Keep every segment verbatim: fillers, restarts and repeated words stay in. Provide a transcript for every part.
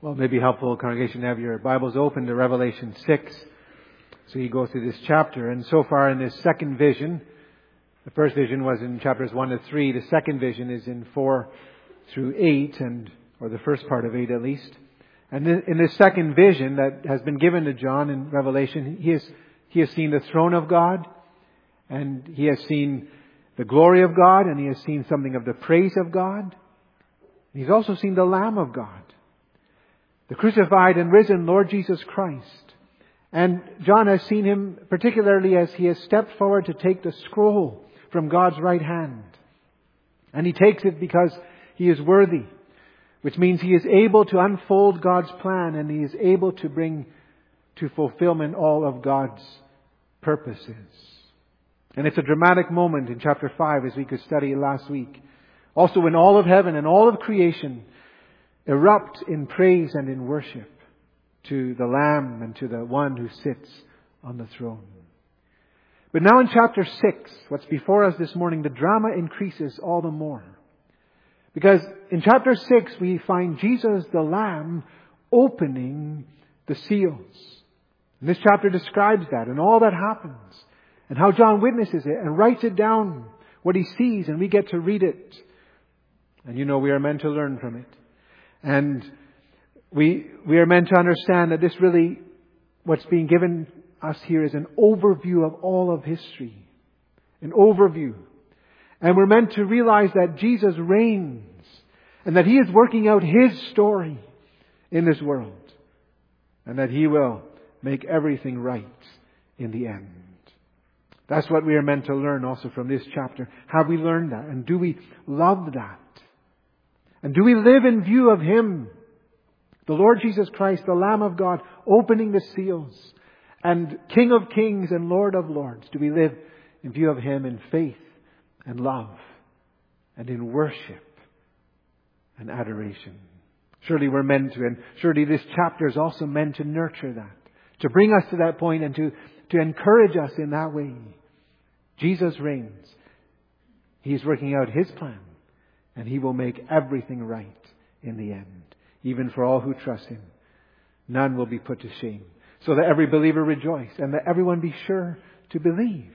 Well, it may be helpful, congregation, to have your Bibles open to Revelation six. So you go through this chapter. And so far in this second vision, the first vision was in chapters one to three. The second vision is in four through eight, and or the first part of eight at least. And in this second vision that has been given to John in Revelation, he has, he has seen the throne of God, and he has seen the glory of God, and he has seen something of the praise of God. He's also seen the Lamb of God, the crucified and risen Lord Jesus Christ. And John has seen Him particularly as He has stepped forward to take the scroll from God's right hand. And He takes it because He is worthy, which means He is able to unfold God's plan, and He is able to bring to fulfillment all of God's purposes. And it's a dramatic moment in chapter five, as we could study last week. Also, when all of heaven and all of creation erupt in praise and in worship to the Lamb and to the one who sits on the throne. But now in chapter six, what's before us this morning, the drama increases all the more. Because in chapter six, we find Jesus, the Lamb, opening the seals. And this chapter describes that and all that happens, and how John witnesses it and writes it down, what he sees, and we get to read it. And you know, we are meant to learn from it. And we we are meant to understand that this really, what's being given us here is an overview of all of history. An overview. And we're meant to realize that Jesus reigns and that He is working out His story in this world. And that He will make everything right in the end. That's what we are meant to learn also from this chapter. Have we learned that? And do we love that? And do we live in view of Him, the Lord Jesus Christ, the Lamb of God, opening the seals, and King of Kings and Lord of Lords? Do we live in view of Him in faith and love and in worship and adoration? Surely we're meant to, and surely this chapter is also meant to nurture that, to bring us to that point and to, to encourage us in that way. Jesus reigns. He's working out His plan. And He will make everything right in the end. Even for all who trust Him. None will be put to shame. So that every believer rejoice. And that everyone be sure to believe.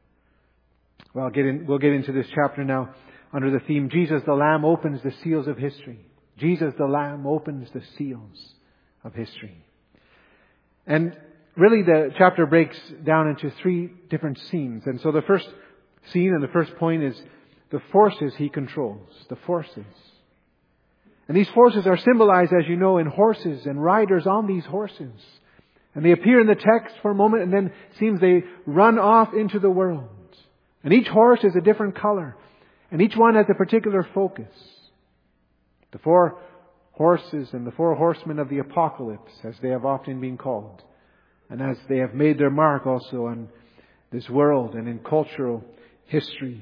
Well, I'll get in, we'll get into this chapter now under the theme, Jesus the Lamb opens the seals of history. Jesus the Lamb opens the seals of history. And really the chapter breaks down into three different scenes. And so the first scene and the first point is the forces He controls. The forces. And these forces are symbolized, as you know, in horses and riders on these horses. And they appear in the text for a moment, and then it seems they run off into the world. And each horse is a different color. And each one has a particular focus. The four horses and the four horsemen of the apocalypse, as they have often been called. And as they have made their mark also on this world and in cultural history.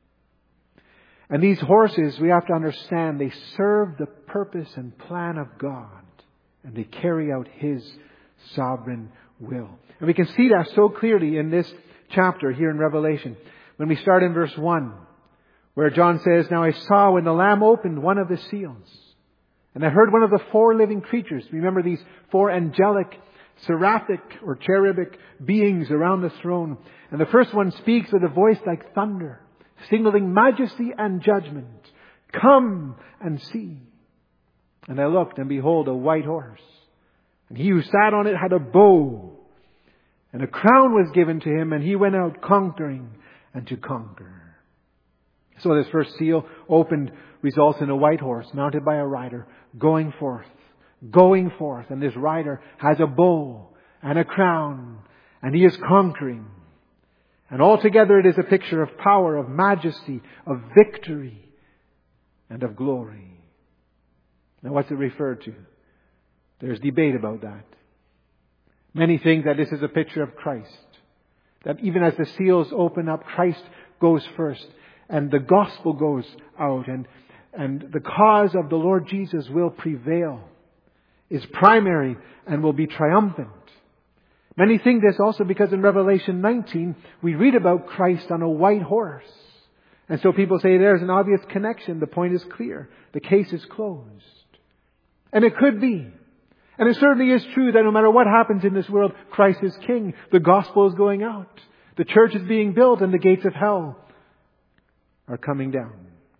And these horses, we have to understand, they serve the purpose and plan of God. And they carry out His sovereign will. And we can see that so clearly in this chapter here in Revelation. When we start in verse one, where John says, "Now I saw when the Lamb opened one of the seals. And I heard one of the four living creatures." Remember these four angelic, seraphic or cherubic beings around the throne. And the first one speaks with a voice like thunder, signaling majesty and judgment. "Come and see." And I looked, and behold, a white horse. And he who sat on it had a bow. And a crown was given to him, and he went out conquering and to conquer. So this first seal opened results in a white horse mounted by a rider going forth. Going forth. And this rider has a bow and a crown. And he is conquering. And altogether it is a picture of power, of majesty, of victory, and of glory. Now what's it referred to? There's debate about that. Many think that this is a picture of Christ. That even as the seals open up, Christ goes first. And the gospel goes out. And, and the cause of the Lord Jesus will prevail. Is primary and will be triumphant. Many think this also because in Revelation nineteen, we read about Christ on a white horse. And so people say there's an obvious connection. The point is clear. The case is closed. And it could be. And it certainly is true that no matter what happens in this world, Christ is King. The gospel is going out. The church is being built and the gates of hell are coming down.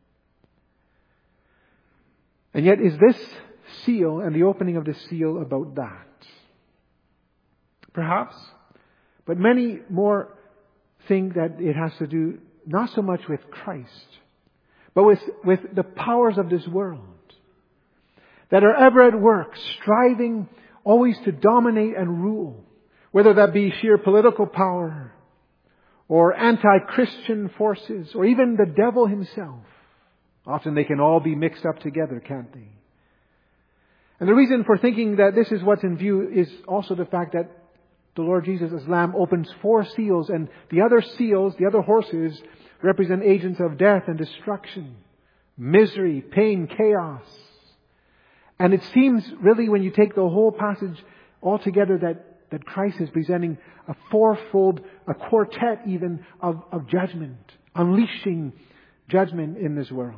And yet is this seal and the opening of this seal about that? Perhaps. But many more think that it has to do not so much with Christ, but with, with the powers of this world that are ever at work, striving always to dominate and rule, whether that be sheer political power or anti-Christian forces or even the devil himself. Often they can all be mixed up together, can't they? And the reason for thinking that this is what's in view is also the fact that the Lord Jesus as Lamb opens four seals, and the other seals, the other horses, represent agents of death and destruction, misery, pain, chaos. And it seems really when you take the whole passage altogether that, that Christ is presenting a fourfold, a quartet even of, of judgment, unleashing judgment in this world.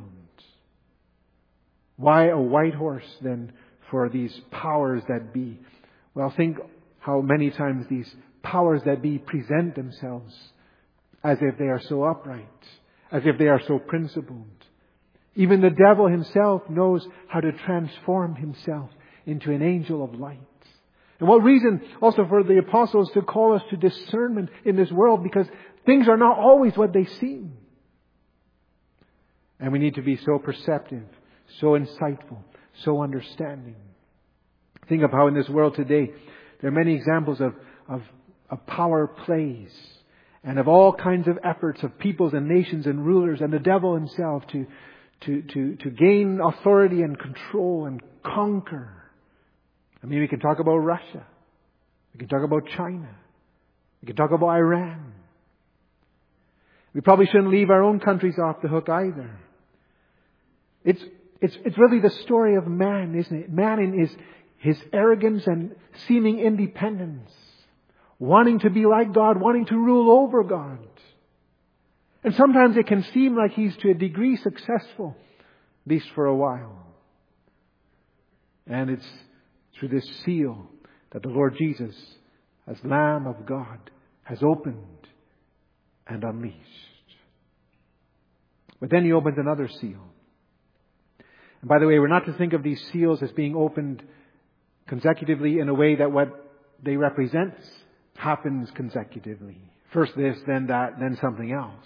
Why a white horse then for these powers that be? Well, think how many times these powers that be present themselves as if they are so upright, as if they are so principled. Even the devil himself knows how to transform himself into an angel of light. And what reason also for the apostles to call us to discernment in this world, because things are not always what they seem. And we need to be so perceptive, so insightful, so understanding. Think of how in this world today there are many examples of, of, of power plays and of all kinds of efforts of peoples and nations and rulers and the devil himself to, to, to, to gain authority and control and conquer. I mean, we can talk about Russia. We can talk about China. We can talk about Iran. We probably shouldn't leave our own countries off the hook either. It's, it's, it's really the story of man, isn't it? Man in his, his arrogance and seeming independence. Wanting to be like God, wanting to rule over God. And sometimes it can seem like he's to a degree successful, at least for a while. And it's through this seal that the Lord Jesus, as Lamb of God, has opened and unleashed. But then he opens another seal. And by the way, we're not to think of these seals as being opened consecutively in a way that what they represent happens consecutively. First this, then that, then something else.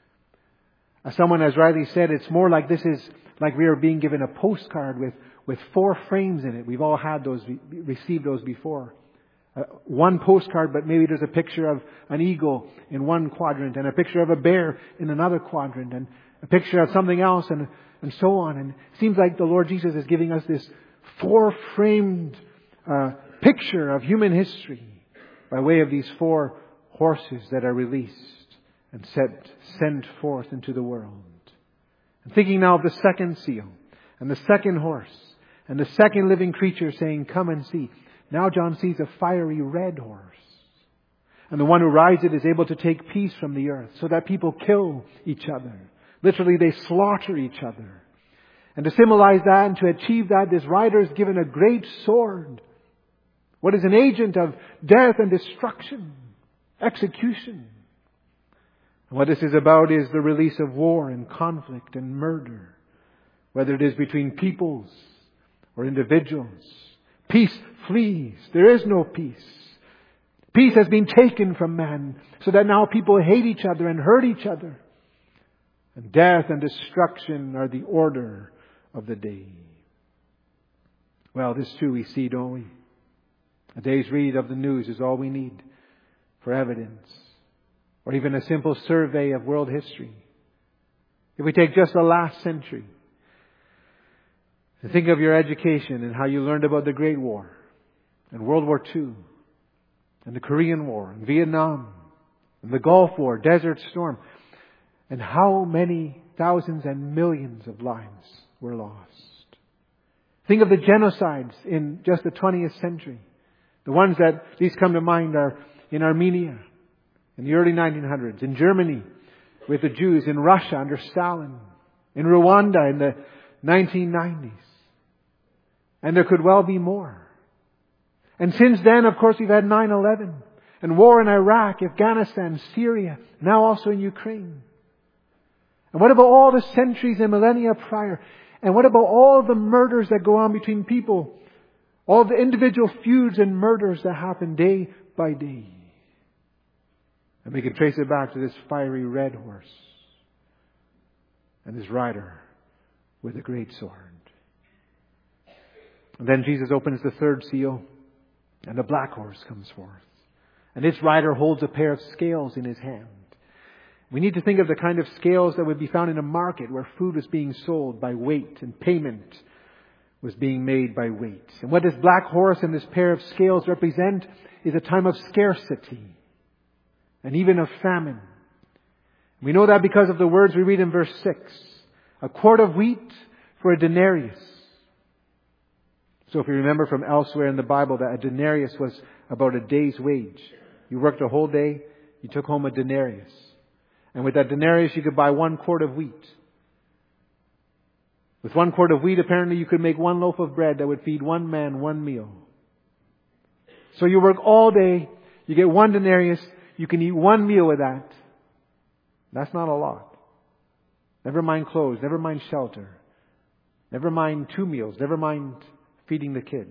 As someone has rightly said, it's more like this is like we are being given a postcard with, with four frames in it. We've all had those, received those before. Uh, one postcard, but maybe there's a picture of an eagle in one quadrant and a picture of a bear in another quadrant and a picture of something else and, and so on. And it seems like the Lord Jesus is giving us this four-framed uh, picture of human history by way of these four horses that are released and set, sent forth into the world. And thinking now of the second seal and the second horse and the second living creature saying, "Come and see." Now John sees a fiery red horse. And the one who rides it is able to take peace from the earth so that people kill each other. Literally, they slaughter each other. And to symbolize that and to achieve that, this rider is given a great sword. What is an agent of death and destruction, execution. And what this is about is the release of war and conflict and murder, whether it is between peoples or individuals. Peace flees. There is no peace. Peace has been taken from man so that now people hate each other and hurt each other. And death and destruction are the order of the day. Well, this too we see, don't we? A day's read of the news is all we need for evidence, or even a simple survey of world history. If we take just the last century, and think of your education and how you learned about the Great War, and World War Two, and the Korean War, and Vietnam, and the Gulf War, Desert Storm, and how many thousands and millions of lives were lost. Think of the genocides in just the twentieth century. The ones that at least come to mind are in Armenia in the early nineteen hundreds, in Germany with the Jews, in Russia under Stalin, in Rwanda in the nineteen nineties. And there could well be more. And since then, of course, we've had nine eleven and war in Iraq, Afghanistan, Syria, now also in Ukraine. And what about all the centuries and millennia prior? And what about all the murders that go on between people? All the individual feuds and murders that happen day by day. And we can trace it back to this fiery red horse and this rider with a great sword. And then Jesus opens the third seal, and the black horse comes forth. And its rider holds a pair of scales in his hand. We need to think of the kind of scales that would be found in a market where food was being sold by weight and payment was being made by weight. And what this black horse and this pair of scales represent is a time of scarcity and even of famine. We know that because of the words we read in verse six. A quart of wheat for a denarius. So if you remember from elsewhere in the Bible that a denarius was about a day's wage. You worked a whole day, you took home a denarius. And with that denarius you could buy one quart of wheat. With one quart of wheat apparently you could make one loaf of bread that would feed one man one meal. So you work all day, you get one denarius, you can eat one meal with that. That's not a lot. Never mind clothes, never mind shelter. Never mind two meals, never mind feeding the kids.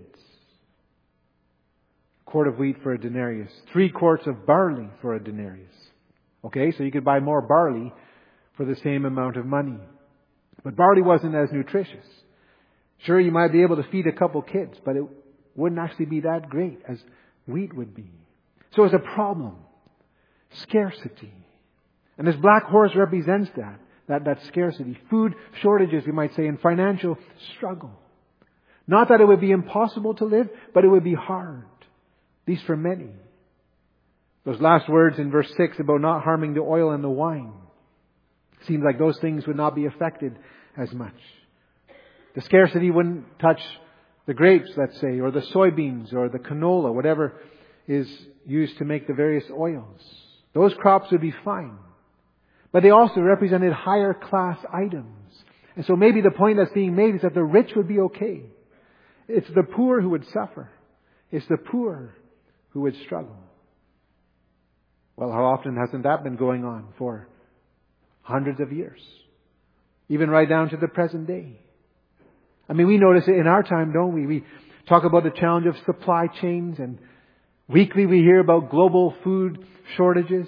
A quart of wheat for a denarius. Three quarts of barley for a denarius. Okay, so you could buy more barley for the same amount of money. But barley wasn't as nutritious. Sure, you might be able to feed a couple kids, but it wouldn't actually be that great as wheat would be. So it's a problem. Scarcity. And this black horse represents that. That, that scarcity. Food shortages, we might say, and financial struggle. Not that it would be impossible to live, but it would be hard. At least for many. Those last words in verse six about not harming the oil and the wine. Seems like those things would not be affected as much. The scarcity wouldn't touch the grapes, let's say, or the soybeans, or the canola, whatever is used to make the various oils. Those crops would be fine. But they also represented higher class items. And so maybe the point that's being made is that the rich would be okay. It's the poor who would suffer. It's the poor who would struggle. Well, how often hasn't that been going on for hundreds of years? Even right down to the present day. I mean, we notice it in our time, don't we? We talk about the challenge of supply chains, and weekly we hear about global food shortages.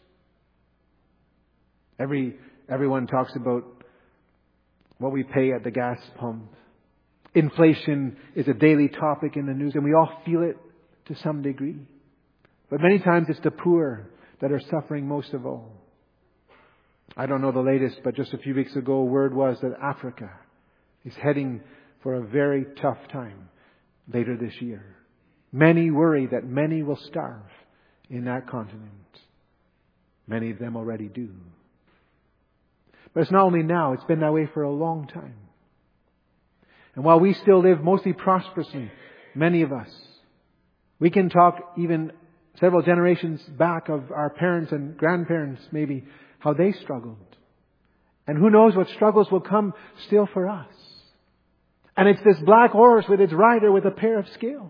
Every everyone talks about what we pay at the gas pump. Inflation is a daily topic in the news, and we all feel it to some degree. But many times it's the poor that are suffering most of all. I don't know the latest, but just a few weeks ago, word was that Africa is heading for a very tough time later this year. Many worry that many will starve in that continent. Many of them already do. But it's not only now, it's been that way for a long time. And while we still live mostly prosperously, many of us, we can talk even several generations back of our parents and grandparents, maybe, how they struggled. And who knows what struggles will come still for us. And it's this black horse with its rider with a pair of scales.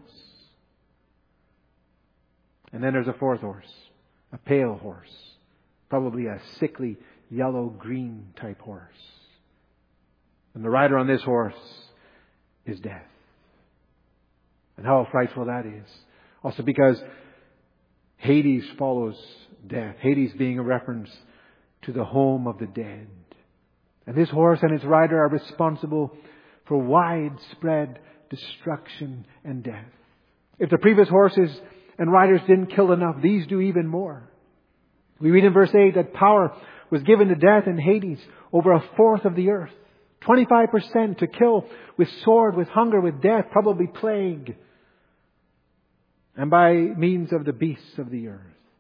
And then there's a fourth horse, a pale horse, probably a sickly yellow-green type horse. And the rider on this horse is death. And how frightful that is. Also because Hades follows death. Hades being a reference to the home of the dead. And this horse and its rider are responsible for widespread destruction and death. If the previous horses and riders didn't kill enough, these do even more. We read in verse eight that power was given to death in Hades over a fourth of the earth. twenty-five percent to kill with sword, with hunger, with death, probably plague. And by means of the beasts of the earth.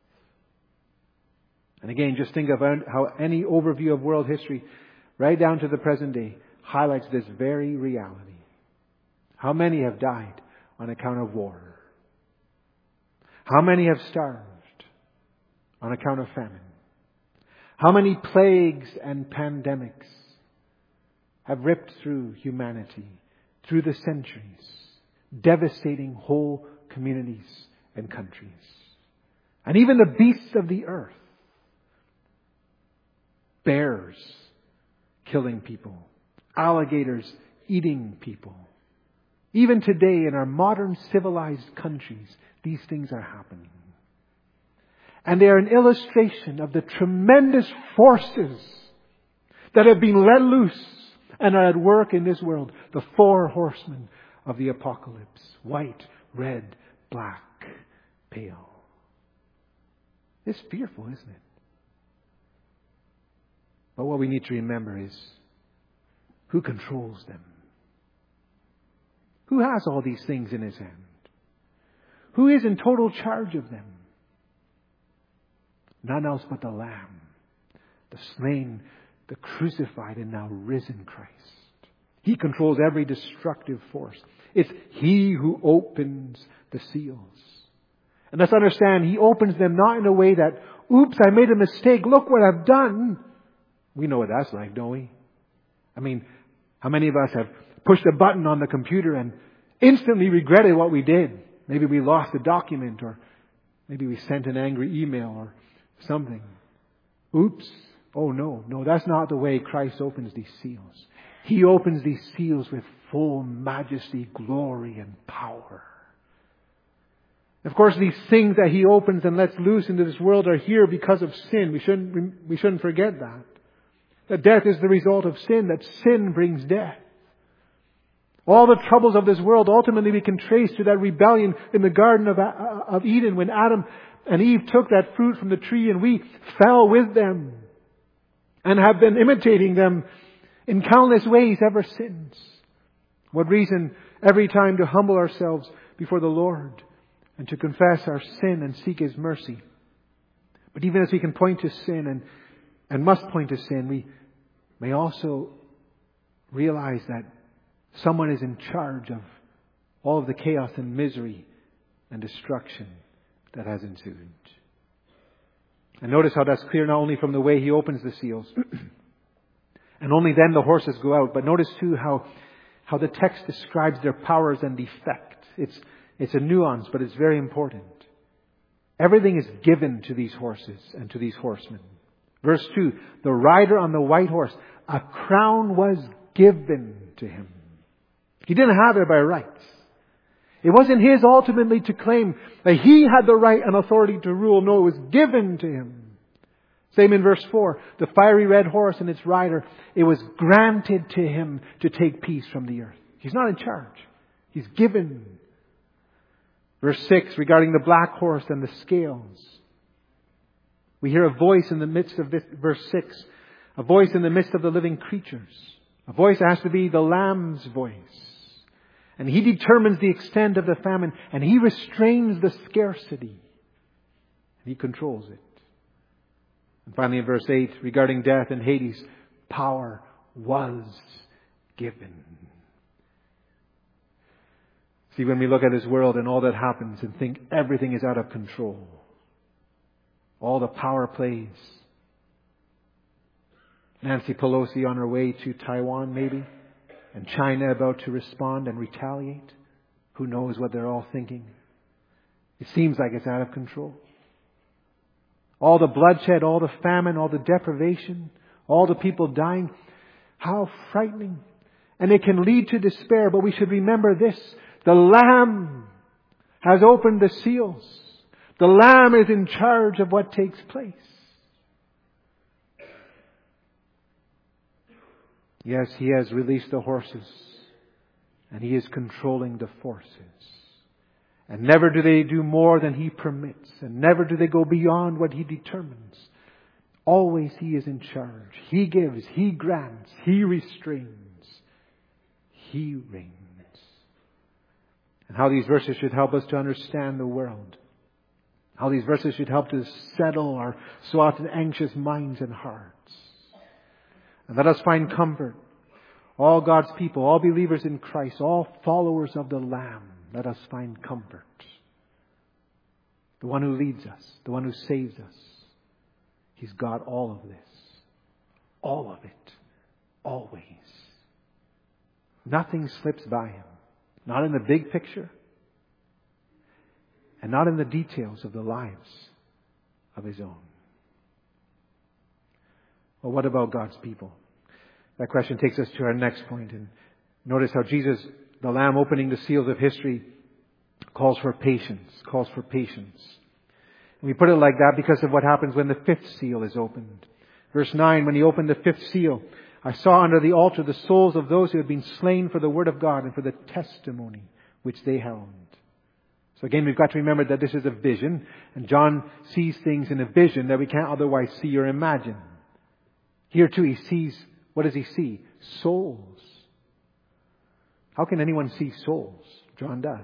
And again, just think of how any overview of world history, right down to the present day, highlights this very reality. How many have died on account of war? How many have starved on account of famine? How many plagues and pandemics have ripped through humanity through the centuries, devastating whole communities, and countries. And even the beasts of the earth. Bears killing people. Alligators eating people. Even today in our modern civilized countries, these things are happening. And they are an illustration of the tremendous forces that have been let loose and are at work in this world. The four horsemen of the apocalypse. White, red, black, pale. It's fearful, isn't it? But what we need to remember is who controls them? Who has all these things in His hand? Who is in total charge of them? None else but the Lamb, the slain, the crucified and now risen Christ. He controls every destructive force. It's He who opens the seals. And let's understand, He opens them not in a way that, oops, I made a mistake, look what I've done. We know what that's like, don't we? I mean, how many of us have pushed a button on the computer and instantly regretted what we did? Maybe we lost a document, or maybe we sent an angry email or something. Oops. Oh no, no, that's not the way Christ opens these seals. He opens these seals with full majesty, glory, and power. Of course, these things that He opens and lets loose into this world are here because of sin. We shouldn't, we shouldn't forget that. That death is the result of sin, that sin brings death. All the troubles of this world ultimately we can trace to that rebellion in the Garden of, of Eden when Adam and Eve took that fruit from the tree and we fell with them and have been imitating them in countless ways ever since. What reason every time to humble ourselves before the Lord and to confess our sin and seek His mercy. But even as we can point to sin and, and must point to sin, we may also realize that someone is in charge of all of the chaos and misery and destruction that has ensued. And notice how that's clear not only from the way He opens the seals, and only then the horses go out, but notice too how how the text describes their powers and effect. It's it's a nuance, but it's very important. Everything is given to these horses and to these horsemen. Verse two, the rider on the white horse, a crown was given to him. He didn't have it by rights. It wasn't his ultimately to claim that he had the right and authority to rule. No, it was given to him. Same in verse four. The fiery red horse and its rider, it was granted to him to take peace from the earth. He's not in charge. He's given. Verse six, regarding the black horse and the scales. We hear a voice in the midst of this, verse six. A voice in the midst of the living creatures. A voice that has to be the Lamb's voice. And He determines the extent of the famine. And He restrains the scarcity. And He controls it. And finally in verse eight, regarding death and Hades, power was given. See, when we look at this world and all that happens and think everything is out of control, all the power plays, Nancy Pelosi on her way to Taiwan maybe, and China about to respond and retaliate. Who knows what they're all thinking? It seems like it's out of control. All the bloodshed, all the famine, all the deprivation, all the people dying. How frightening. And it can lead to despair, but we should remember this. The Lamb has opened the seals. The Lamb is in charge of what takes place. Yes, He has released the horses. And He is controlling the forces. And never do they do more than He permits. And never do they go beyond what He determines. Always He is in charge. He gives, He grants, He restrains, He reigns. And how these verses should help us to understand the world. How these verses should help to settle our so often anxious minds and hearts. And let us find comfort. All God's people, all believers in Christ, all followers of the Lamb, let us find comfort. The one who leads us, the one who saves us. He's got all of this. All of it. Always. Nothing slips by Him. Not in the big picture. and not in the details of the lives of His own. Well, what about God's people? That question takes us to our next point. And notice how Jesus, the Lamb opening the seals of history, calls for patience, calls for patience. And we put it like that because of what happens when the fifth seal is opened. Verse nine, when He opened the fifth seal, I saw under the altar the souls of those who had been slain for the word of God and for the testimony which they held. So again, we've got to remember that this is a vision, and John sees things in a vision that we can't otherwise see or imagine. Here too, he sees, what does he see? Souls. How can anyone see souls? John does.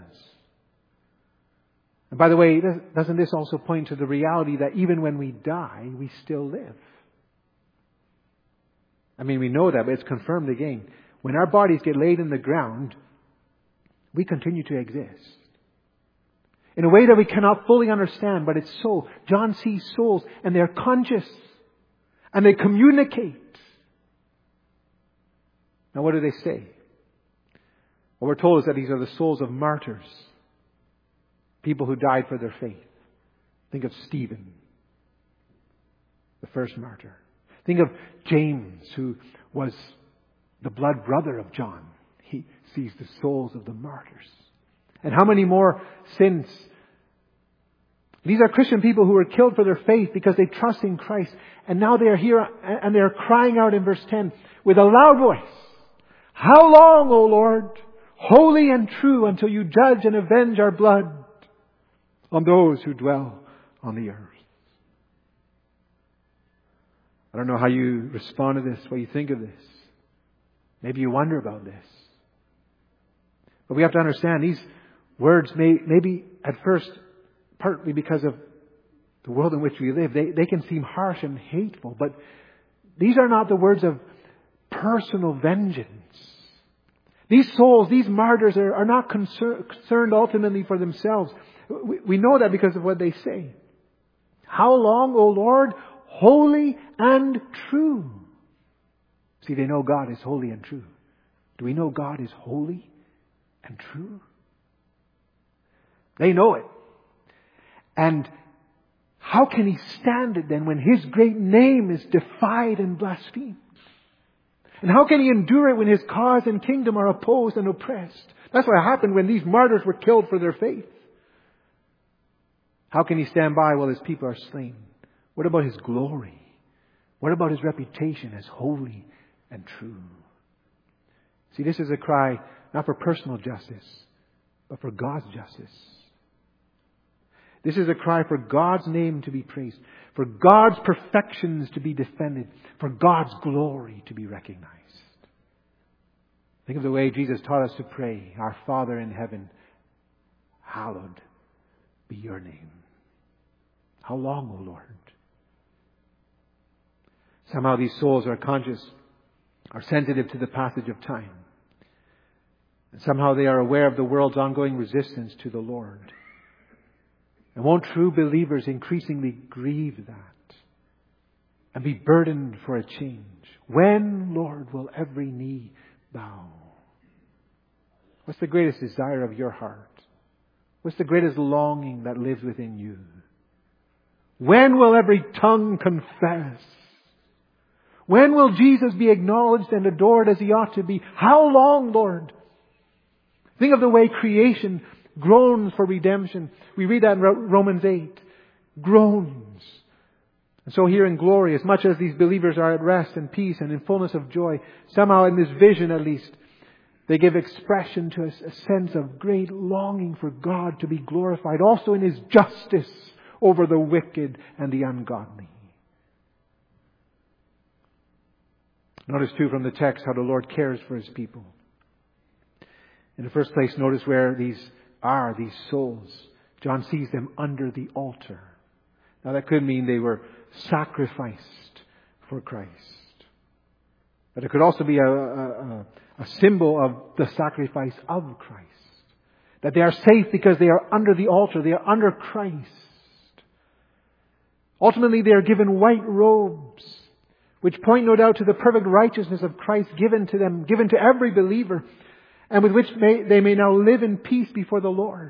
And by the way, doesn't this also point to the reality that even when we die, we still live? I mean, we know that, but it's confirmed again. When our bodies get laid in the ground, we continue to exist. In a way that we cannot fully understand, but it's so. John sees souls, and they're conscious. And they communicate. Now, what do they say? What we're told is that these are the souls of martyrs. People who died for their faith. Think of Stephen, the first martyr. Think of James, who was the blood brother of John. He sees the souls of the martyrs. And how many more since? These are Christian people who were killed for their faith because they trust in Christ. And now they are here and they are crying out in verse ten with a loud voice. How long, O Lord, holy and true, until you judge and avenge our blood on those who dwell on the earth? I don't know how you respond to this, what you think of this. Maybe you wonder about this. But we have to understand these words may maybe at first, partly because of the world in which we live, they, they can seem harsh and hateful. But these are not the words of personal vengeance. These souls, these martyrs are, are not concern, concerned ultimately for themselves. We, we know that because of what they say. How long, O Lord, holy and true? See, they know God is holy and true. Do we know God is holy and true? They know it. And how can He stand it then when His great name is defied and blasphemed? And how can He endure it when His cause and kingdom are opposed and oppressed? That's what happened when these martyrs were killed for their faith. How can He stand by while His people are slain? What about His glory? What about His reputation as holy and true? See, this is a cry not for personal justice, but for God's justice. This is a cry for God's name to be praised, for God's perfections to be defended, for God's glory to be recognized. Think of the way Jesus taught us to pray. Our Father in heaven, hallowed be your name. How long, O Lord? Somehow these souls are conscious, are sensitive to the passage of time. And somehow they are aware of the world's ongoing resistance to the Lord. And won't true believers increasingly grieve that and be burdened for a change? When, Lord, will every knee bow? What's the greatest desire of your heart? What's the greatest longing that lives within you? When will every tongue confess? When will Jesus be acknowledged and adored as He ought to be? How long, Lord? Think of the way creation groans for redemption. We read that in Romans eight. Groans. And so here in glory, as much as these believers are at rest and peace and in fullness of joy, somehow in this vision at least, they give expression to a, a sense of great longing for God to be glorified, also in His justice over the wicked and the ungodly. Notice too from the text how the Lord cares for His people. In the first place, notice where these are, these souls. John sees them under the altar. Now that could mean they were sacrificed for Christ. But it could also be a, a, a symbol of the sacrifice of Christ. That they are safe because they are under the altar. They are under Christ. Ultimately, they are given white robes, which point no doubt to the perfect righteousness of Christ given to them, given to every believer, and with which may, they may now live in peace before the Lord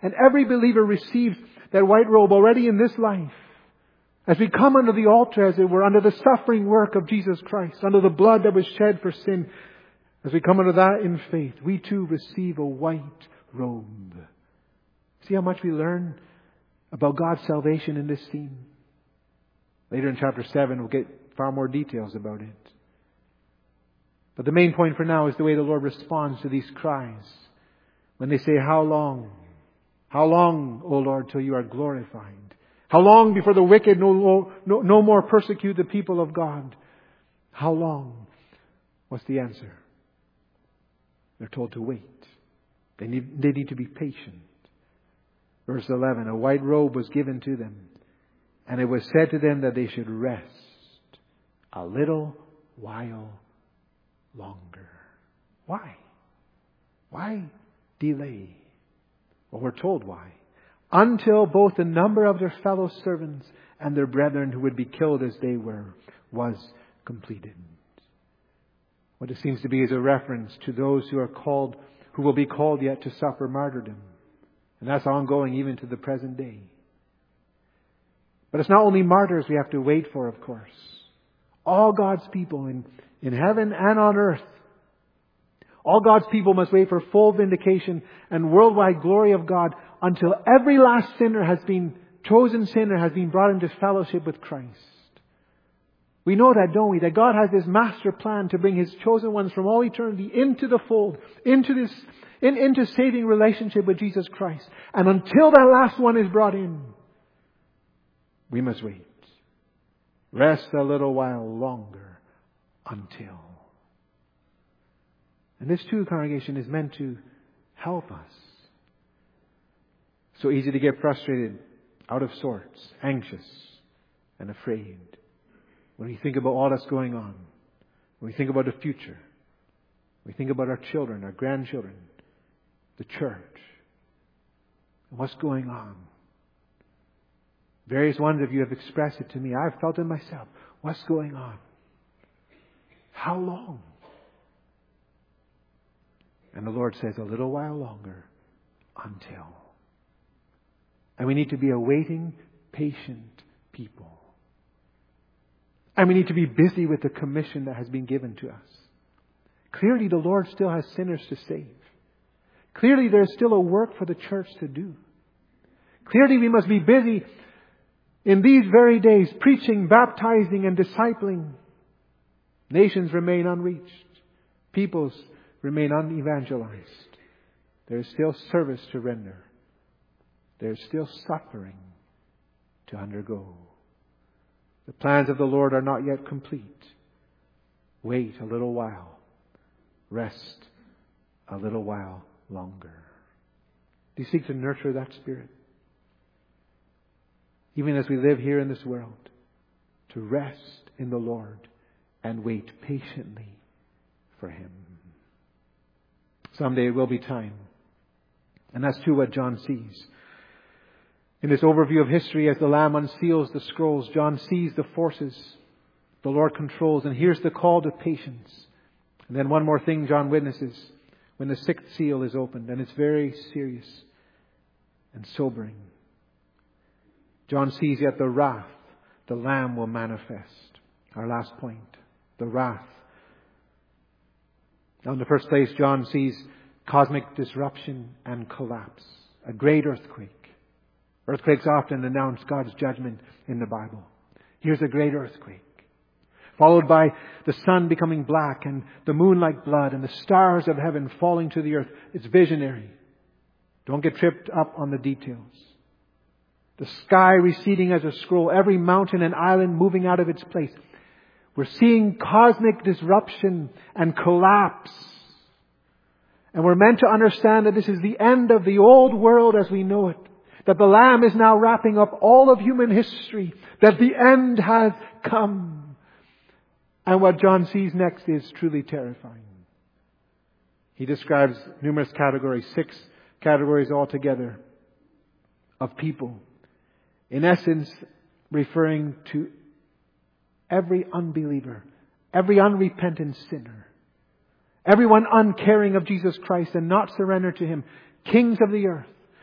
And every believer receives that white robe already in this life. As we come under the altar, as it were, under the suffering work of Jesus Christ, under the blood that was shed for sin, as we come under that in faith, we too receive a white robe. See how much we learn about God's salvation in this theme? Later in chapter seven, we'll get far more details about it. But the main point for now is the way the Lord responds to these cries. When they say, how long? How long, O Lord, till you are glorified? How long before the wicked no, no, no more persecute the people of God? How long? What's the answer? They're told to wait. They need, they need to be patient. Verse eleven, a white robe was given to them, and it was said to them that they should rest a little while longer. Why? Why delay? Well, we're told why. Until both the number of their fellow servants and their brethren who would be killed as they were was completed. What it seems to be is a reference to those who are called, who will be called yet to suffer martyrdom. And that's ongoing even to the present day. But it's not only martyrs we have to wait for, of course. All God's people in, in heaven and on earth. All God's people must wait for full vindication and worldwide glory of God until every last sinner has been, chosen sinner has been brought into fellowship with Christ. We know that, don't we? That God has this master plan to bring His chosen ones from all eternity into the fold, into this, in, into saving relationship with Jesus Christ. And until that last one is brought in, we must wait. Rest a little while longer until. And this too, congregation, is meant to help us. So easy to get frustrated, out of sorts, anxious, and afraid. When we think about all that's going on, when we think about the future, we think about our children, our grandchildren, the church, and what's going on. Various ones of you have expressed it to me. I've felt it myself. What's going on? How long? And the Lord says, a little while longer until. And we need to be a waiting, patient people. And we need to be busy with the commission that has been given to us. Clearly, the Lord still has sinners to save. Clearly, there's still a work for the church to do. Clearly, we must be busy in these very days, preaching, baptizing, and discipling. Nations remain unreached. Peoples remain unevangelized. There is still service to render. There is still suffering to undergo. The plans of the Lord are not yet complete. Wait a little while. Rest a little while longer. Do you seek to nurture that spirit? Even as we live here in this world, to rest in the Lord and wait patiently for Him. Someday it will be time. And that's too what John sees. In this overview of history, as the Lamb unseals the scrolls, John sees the forces the Lord controls, and hears the call to patience. And then one more thing John witnesses when the sixth seal is opened, and it's very serious and sobering. John sees yet the wrath the Lamb will manifest. Our last point, the wrath. Now, in the first place, John sees cosmic disruption and collapse. A great earthquake. Earthquakes often announce God's judgment in the Bible. Here's a great earthquake. Followed by the sun becoming black and the moon like blood and the stars of heaven falling to the earth. It's visionary. Don't get tripped up on the details. The sky receding as a scroll. Every mountain and island moving out of its place. We're seeing cosmic disruption and collapse. And we're meant to understand that this is the end of the old world as we know it. That the Lamb is now wrapping up all of human history. That the end has come. And what John sees next is truly terrifying. He describes numerous categories, six categories altogether, of people. In essence, referring to every unbeliever, every unrepentant sinner, everyone uncaring of Jesus Christ and not surrendered to Him, kings of the earth,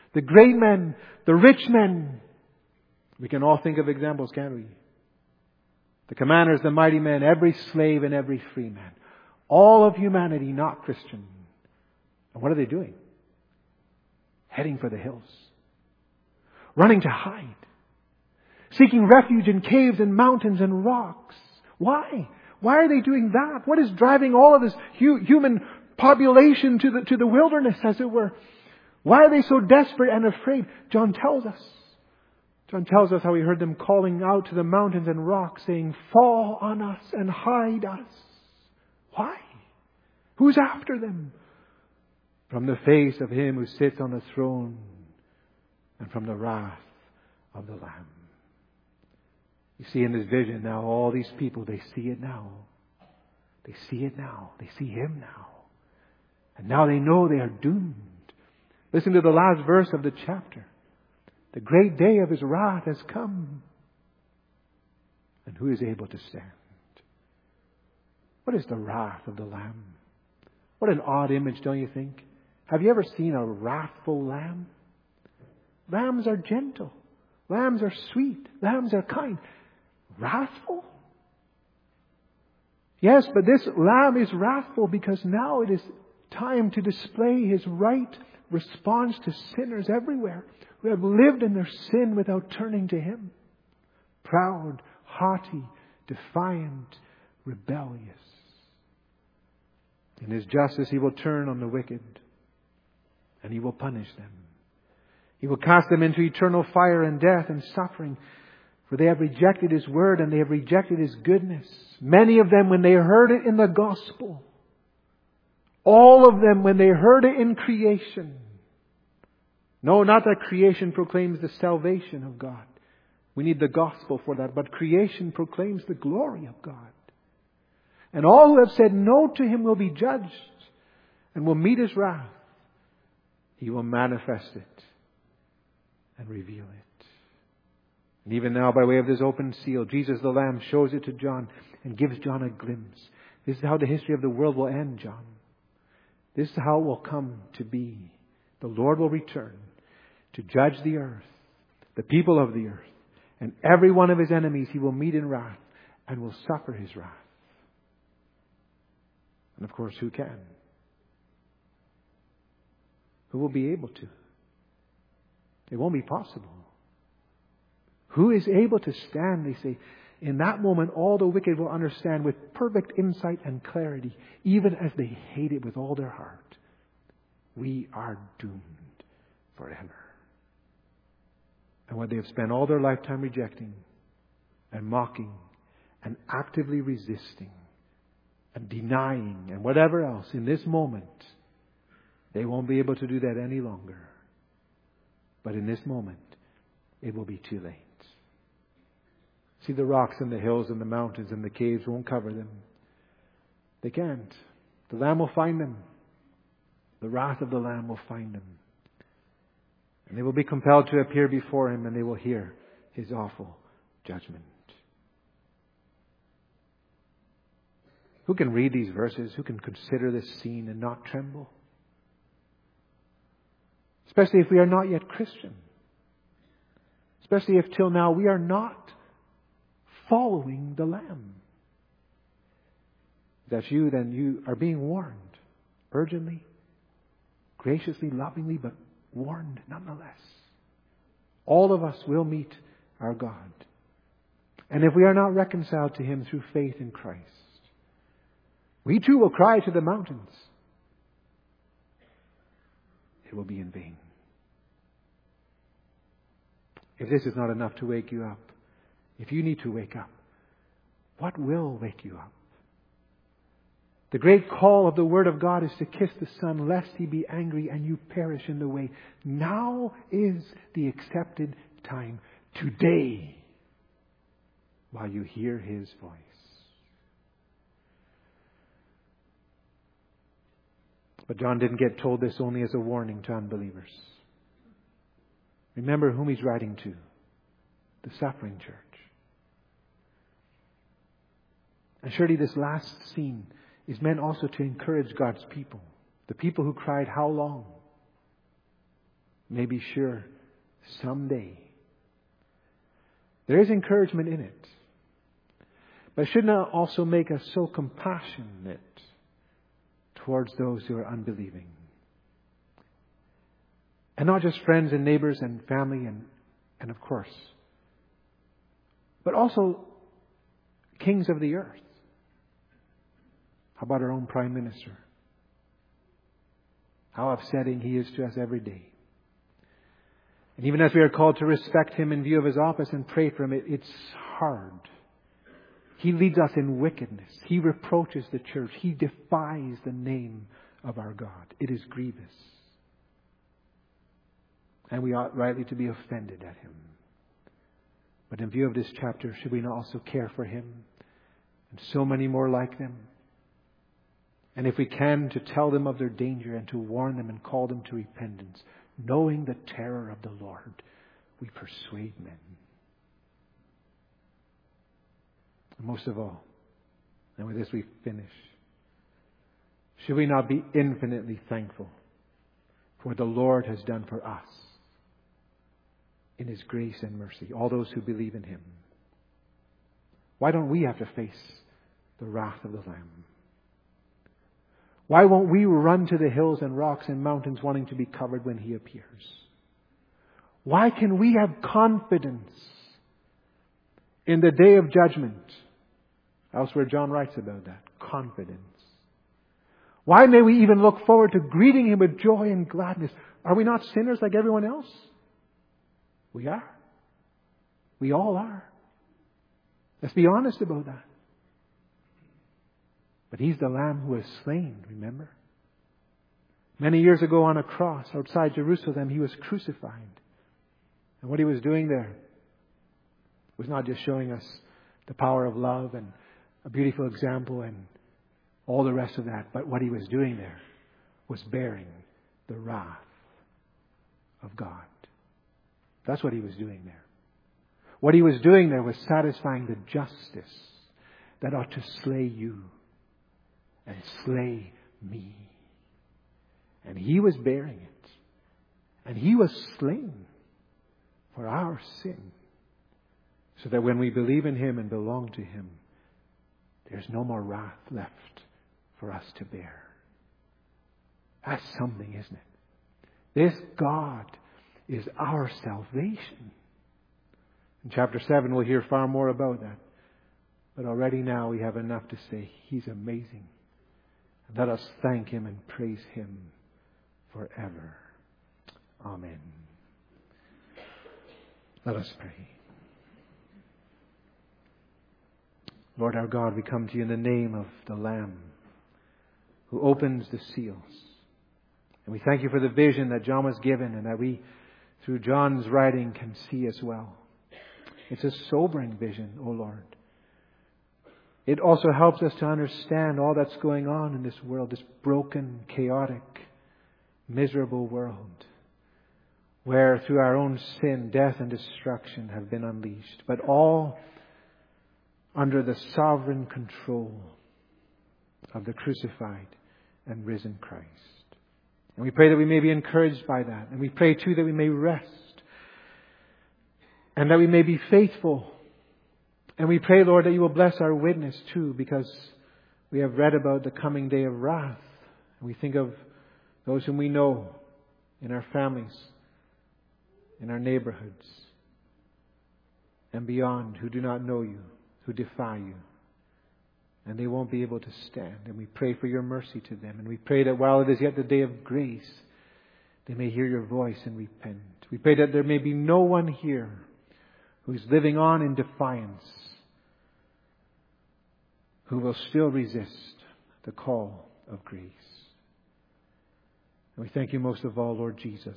The great men, the rich men. We can all think of examples, can't we? The commanders, the mighty men, every slave and every free man. All of humanity not Christian. And what are they doing? Heading for the hills. Running to hide. Seeking refuge in caves and mountains and rocks. Why? Why are they doing that? What is driving all of this hu- human population to the, to the wilderness, as it were? Why are they so desperate and afraid? John tells us. John tells us how he heard them calling out to the mountains and rocks, saying, "Fall on us and hide us." Why? Who's after them? From the face of Him who sits on the throne and from the wrath of the Lamb. You see in this vision now, all these people, they see it now. They see it now. They see Him now. And now they know they are doomed. Listen to the last verse of the chapter. The great day of His wrath has come. And who is able to stand? What is the wrath of the Lamb? What an odd image, don't you think? Have you ever seen a wrathful lamb? Lambs are gentle. Lambs are sweet. Lambs are kind. Wrathful? Yes, but this lamb is wrathful because now it is time to display His right response to sinners everywhere who have lived in their sin without turning to Him. Proud, haughty, defiant, rebellious. In His justice He will turn on the wicked and He will punish them. He will cast them into eternal fire and death and suffering, for they have rejected His word and they have rejected His goodness. Many of them when they heard it in the gospel. All of them when they heard it in creation. No, not that creation proclaims the salvation of God. We need the gospel for that. But creation proclaims the glory of God. And all who have said no to Him will be judged and will meet His wrath. He will manifest it and reveal it. And even now, by way of this open seal, Jesus the Lamb shows it to John and gives John a glimpse. This is how the history of the world will end, John. This is how it will come to be. The Lord will return to judge the earth, the people of the earth, and every one of His enemies He will meet in wrath and will suffer His wrath. And of course, who can? Who will be able to? It won't be possible. Who is able to stand, they say. In that moment, all the wicked will understand with perfect insight and clarity, even as they hate it with all their heart. We are doomed forever. And what they have spent all their lifetime rejecting and mocking and actively resisting and denying and whatever else, in this moment, they won't be able to do that any longer. But in this moment, it will be too late. See, the rocks and the hills and the mountains and the caves won't cover them. They can't. The Lamb will find them. The wrath of the Lamb will find them. And they will be compelled to appear before Him and they will hear His awful judgment. Who can read these verses? Who can consider this scene and not tremble? Especially if we are not yet Christian. Especially if till now we are not following the Lamb. If that's you, then you are being warned. Urgently, graciously, lovingly, but warned nonetheless. All of us will meet our God. And if we are not reconciled to Him through faith in Christ, we too will cry to the mountains. It will be in vain. If this is not enough to wake you up, if you need to wake up, what will wake you up? The great call of the Word of God is to kiss the Son, lest He be angry and you perish in the way. Now is the accepted time. Today, while you hear His voice. But John didn't get told this only as a warning to unbelievers. Remember whom he's writing to. The suffering church. And surely this last scene is meant also to encourage God's people. The people who cried, "How long?" may be sure someday. There is encouragement in it. But it should not also make us so compassionate towards those who are unbelieving. And not just friends and neighbors and family and, and of course, but also kings of the earth. How about our own Prime Minister? How upsetting he is to us every day. And even as we are called to respect him in view of his office and pray for him, it, it's hard. He leads us in wickedness. He reproaches the church. He defies the name of our God. It is grievous. And we ought rightly to be offended at him. But in view of this chapter, should we not also care for him and so many more like them? And if we can, to tell them of their danger and to warn them and call them to repentance, knowing the terror of the Lord, we persuade men. And most of all, and with this we finish, should we not be infinitely thankful for what the Lord has done for us in His grace and mercy, all those who believe in Him? Why don't we have to face the wrath of the Lamb? Why won't we run to the hills and rocks and mountains wanting to be covered when He appears? Why can we have confidence in the day of judgment? Elsewhere John writes about that. Confidence. Why may we even look forward to greeting Him with joy and gladness? Are we not sinners like everyone else? We are. We all are. Let's be honest about that. But He's the Lamb who was slain, remember? Many years ago on a cross outside Jerusalem, He was crucified. And what He was doing there was not just showing us the power of love and a beautiful example and all the rest of that, but what He was doing there was bearing the wrath of God. That's what He was doing there. What He was doing there was satisfying the justice that ought to slay you and slay me. And He was bearing it. And He was slain for our sin. So that when we believe in Him and belong to Him, there's no more wrath left for us to bear. That's something, isn't it? This God is our salvation. In chapter seven, we'll hear far more about that. But already now we have enough to say, He's amazing. And let us thank Him and praise Him forever. Amen. Let us pray. Lord our God, we come to You in the name of the Lamb who opens the seals. And we thank You for the vision that John was given and that we, through John's writing, can see as well. It's a sobering vision, O Lord. It also helps us to understand all that's going on in this world, this broken, chaotic, miserable world, where through our own sin, death and destruction have been unleashed, but all under the sovereign control of the crucified and risen Christ. And we pray that we may be encouraged by that. And we pray too that we may rest and that we may be faithful. And we pray, Lord, that You will bless our witness too, because we have read about the coming day of wrath. And we think of those whom we know in our families, in our neighborhoods, and beyond who do not know You, who defy You. And they won't be able to stand. And we pray for Your mercy to them. And we pray that while it is yet the day of grace, they may hear Your voice and repent. We pray that there may be no one here who is living on in defiance, who will still resist the call of grace. And we thank You most of all, Lord Jesus,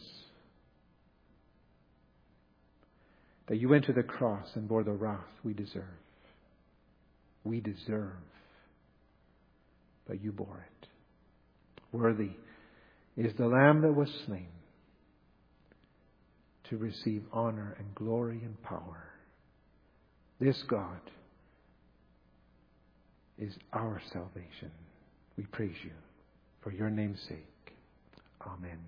that You went to the cross and bore the wrath we deserve. We deserve, but You bore it. Worthy is the Lamb that was slain to receive honor and glory and power. This God is our salvation. We praise You for Your name's sake. Amen.